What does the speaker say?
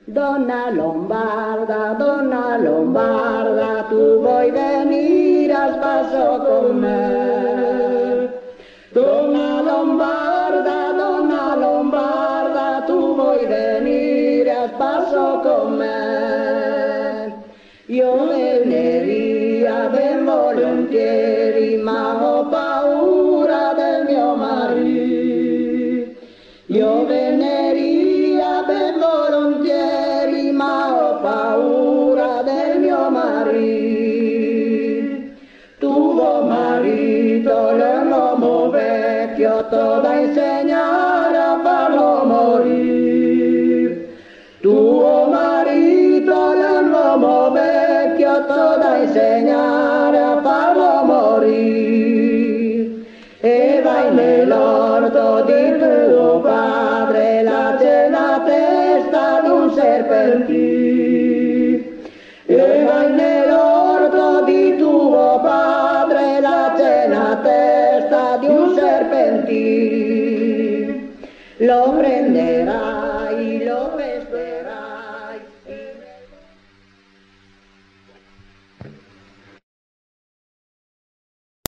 Donna Lombarda, tu vuoi venire a spasso con me? Donna Lombarda, tu vuoi venire a spasso con me? Io veneria ben volentieri, ma ho paura del mio marito. Io veneria ben volentieri, ma ho paura del mio marito. Tuo marito è un uomo vecchio, t'ho da insegnare a farlo morire. Tuo marito è un uomo vecchio, t'ho da insegnare a farlo morire. E vai nell'orto di tuo padre, là c'è la testa di un serpentino. E vai nell'orto di tuo padre, là c'è la testa di un serpentino. Lo